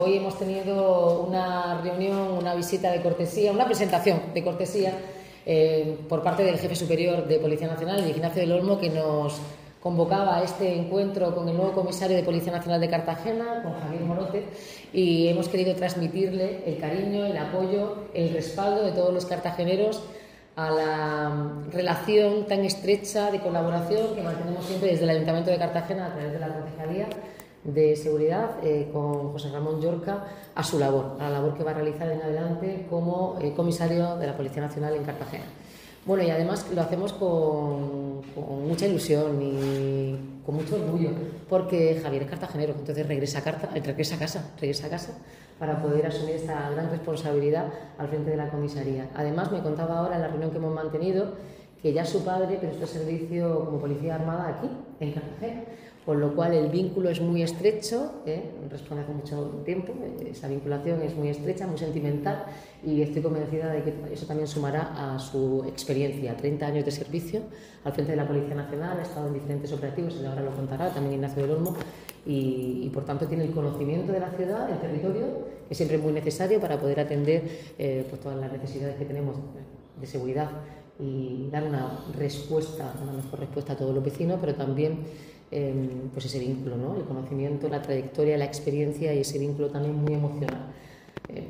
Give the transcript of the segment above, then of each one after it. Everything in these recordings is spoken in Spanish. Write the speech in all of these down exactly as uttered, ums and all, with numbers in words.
Hoy hemos tenido una reunión, una visita de cortesía, una presentación de cortesía eh, por parte del jefe superior de Policía Nacional, Ignacio del Olmo, que nos convocaba a este encuentro con el nuevo comisario de Policía Nacional de Cartagena, con Javier Morote, y hemos querido transmitirle el cariño, el apoyo, el respaldo de todos los cartageneros a la relación tan estrecha de colaboración que mantenemos siempre desde el Ayuntamiento de Cartagena a través de la Concejalía de Seguridad eh, con José Ramón Llorca a su labor, a la labor que va a realizar en adelante como eh, comisario de la Policía Nacional en Cartagena. Bueno, y además lo hacemos con, con mucha ilusión y con mucho orgullo, porque Javier es cartagenero, entonces regresa a, Carta, regresa a casa, regresa a casa para poder asumir esta gran responsabilidad al frente de la comisaría. Además, me contaba ahora en la reunión que hemos mantenido que ya su padre prestó servicio como policía armada aquí, en Cartagena, por lo cual el vínculo es muy estrecho, ¿eh? responde hace mucho tiempo, esa vinculación es muy estrecha, muy sentimental, y estoy convencida de que eso también sumará a su experiencia. treinta años de servicio al frente de la Policía Nacional, ha estado en diferentes operativos, y ahora lo contará también Ignacio del Olmo, y, y por tanto tiene el conocimiento de la ciudad, del territorio, que siempre es muy necesario para poder atender eh, pues todas las necesidades que tenemos de seguridad y dar una respuesta, una mejor respuesta a todos los vecinos, pero también eh, pues ese vínculo, ¿no? El conocimiento, la trayectoria, la experiencia y ese vínculo también muy emocional. Eh,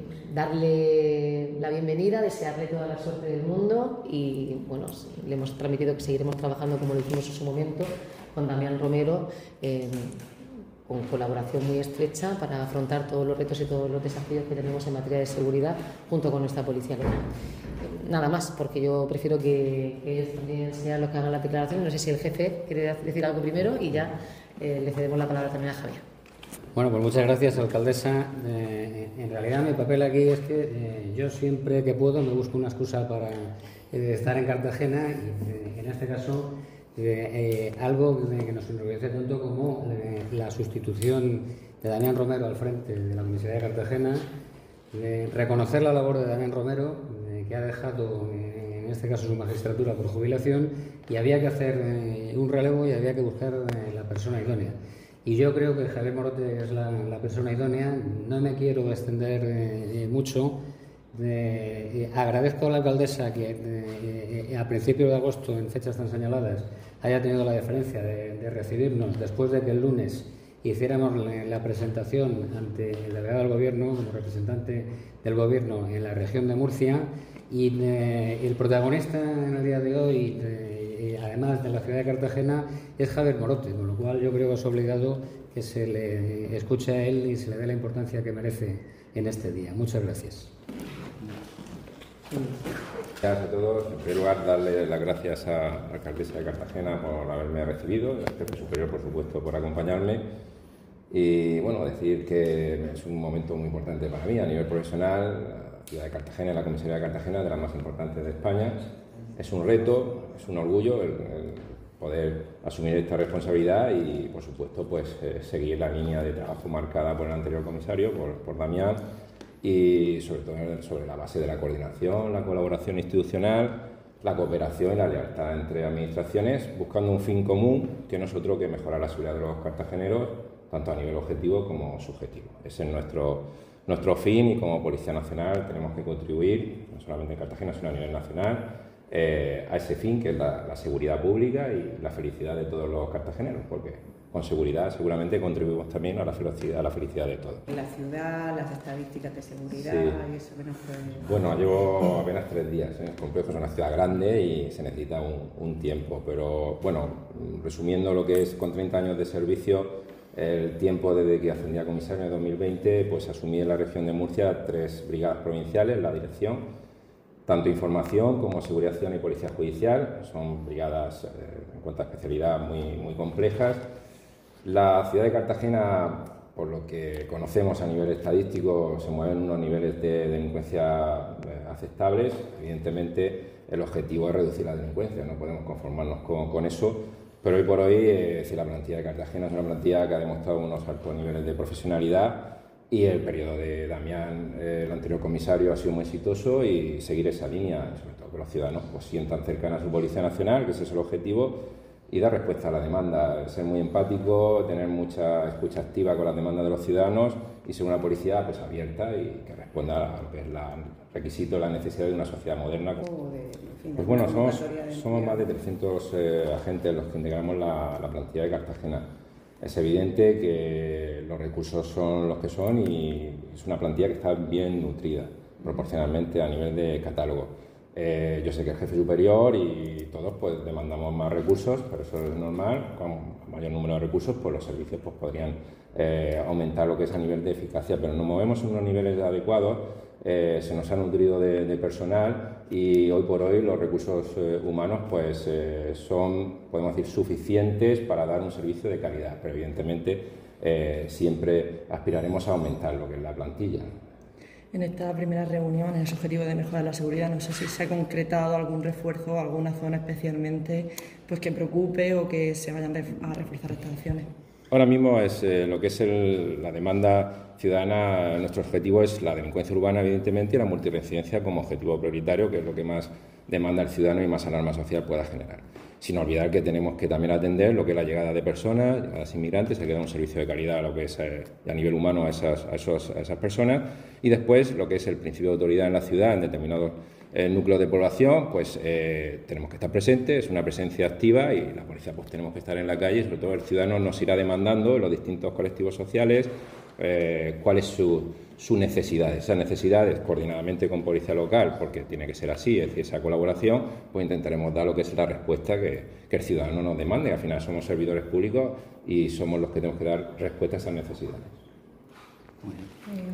darle la bienvenida, desearle toda la suerte del mundo y bueno, le hemos transmitido que seguiremos trabajando como lo hicimos en su momento con Damián Romero, eh, con colaboración muy estrecha para afrontar todos los retos y todos los desafíos que tenemos en materia de seguridad junto con nuestra policía local. Nada más, porque yo prefiero que, que ellos también sean los que hagan la declaración. No sé si el jefe quiere decir algo primero y ya eh, le cedemos la palabra también a Javier. Bueno, pues muchas gracias, alcaldesa. Eh, en realidad mi papel aquí es que eh, yo siempre que puedo me busco una excusa para eh, estar en Cartagena y eh, en este caso eh, eh, algo que nos enorgullece tanto como eh, la sustitución de Damián Romero al frente de la Comisaría de Cartagena, eh, reconocer la labor de Damián Romero, eh, que ha dejado eh, en este caso su magistratura por jubilación, y había que hacer eh, un relevo y había que buscar eh, la persona idónea. Y yo creo que Javier Morote es la, la persona idónea. No me quiero extender eh, mucho. Eh, eh, agradezco a la alcaldesa que eh, eh, a principios de agosto, en fechas tan señaladas, haya tenido la deferencia de, de recibirnos después de que el lunes hiciéramos la, la presentación ante el delegado del Gobierno como representante del Gobierno en la región de Murcia. Y eh, el protagonista en el día de hoy, eh, además de la ciudad de Cartagena, es Javier Morote, con lo cual yo creo que es obligado que se le escuche a él y se le dé la importancia que merece en este día. Muchas gracias. Gracias a todos. En primer lugar, darle las gracias a la alcaldesa de Cartagena por haberme recibido, al jefe superior, por supuesto, por acompañarme. Y bueno, decir que es un momento muy importante para mí a nivel profesional. La ciudad de Cartagena, la comisaría de Cartagena, de las más importantes de España. Es un reto, es un orgullo el, el poder asumir esta responsabilidad y, por supuesto, pues eh, seguir la línea de trabajo marcada por el anterior comisario, por, por Damián, y sobre todo sobre la base de la coordinación, la colaboración institucional, la cooperación y la lealtad entre administraciones, buscando un fin común que no es otro que mejorar la seguridad de los cartageneros, tanto a nivel objetivo como subjetivo. Ese es nuestro, nuestro fin, y como Policía Nacional tenemos que contribuir, no solamente en Cartagena, sino a nivel nacional, eh, a ese fin, que es la, la seguridad pública y la felicidad de todos los cartageneros, porque con seguridad seguramente contribuimos también a la felicidad, a la felicidad de todos. En la ciudad, las estadísticas de seguridad, sí. Y eso que nos puede... Bueno, llevo apenas tres días, ¿eh? Es complejo, es una ciudad grande y se necesita un, un tiempo, pero bueno, resumiendo lo que es con treinta años de servicio, el tiempo desde que ascendí a comisario en dos mil veinte, pues asumí en la región de Murcia tres brigadas provinciales, la dirección, tanto información como seguridad y policía judicial. Son brigadas eh, en cuanto a especialidad muy, muy complejas. La ciudad de Cartagena, por lo que conocemos a nivel estadístico, se mueven unos niveles de delincuencia eh, aceptables. Evidentemente, el objetivo es reducir la delincuencia, no podemos conformarnos con, con eso. Pero hoy por hoy, eh, si la plantilla de Cartagena es una plantilla que ha demostrado unos altos niveles de profesionalidad, y el periodo de Damián, eh, el anterior comisario, ha sido muy exitoso, y seguir esa línea, sobre todo que los ciudadanos pues sientan cercana a su Policía Nacional, que ese es el objetivo, y dar respuesta a la demanda, ser muy empático, tener mucha escucha activa con las demandas de los ciudadanos y ser una policía pues abierta y que responda a lo que es la requisito, la necesidad de una sociedad moderna. Pues bueno, somos, somos más de trescientos eh, agentes los que integramos la, la plantilla de Cartagena. Es evidente que los recursos son los que son y es una plantilla que está bien nutrida proporcionalmente a nivel de catálogo. Eh, yo sé que el jefe superior y todos pues demandamos más recursos, pero eso es normal. Con mayor número de recursos pues los servicios pues podrían eh, aumentar lo que es a nivel de eficacia, pero nos movemos en unos niveles adecuados. Eh, se nos ha nutrido de, de personal y hoy por hoy los recursos eh, humanos pues eh, son, podemos decir, suficientes para dar un servicio de calidad, pero evidentemente eh, siempre aspiraremos a aumentar lo que es la plantilla. En esta primera reunión, en ese objetivo de mejorar la seguridad, no sé si se ha concretado algún refuerzo, alguna zona especialmente pues que preocupe o que se vayan a reforzar estas acciones. Ahora mismo es eh, lo que es el, la demanda ciudadana. Nuestro objetivo es la delincuencia urbana, evidentemente, y la multiresidencia como objetivo prioritario, que es lo que más demanda el ciudadano y más alarma social pueda generar. Sin olvidar que tenemos que también atender lo que es la llegada de personas, llegadas inmigrantes, hay que dar un servicio de calidad a lo que es eh, a nivel humano a esas, a, esos, a esas personas, y después lo que es el principio de autoridad en la ciudad, en determinados eh, núcleos de población, pues eh, tenemos que estar presentes, es una presencia activa y la policía pues tenemos que estar en la calle y sobre todo el ciudadano nos irá demandando en los distintos colectivos sociales eh, cuál es su, su necesidad. Esas necesidades, coordinadamente con policía local, porque tiene que ser así, es decir, esa colaboración, pues intentaremos dar lo que es la respuesta que, que el ciudadano nos demande. Al final somos servidores públicos y somos los que tenemos que dar respuesta a esas necesidades. Muy bien.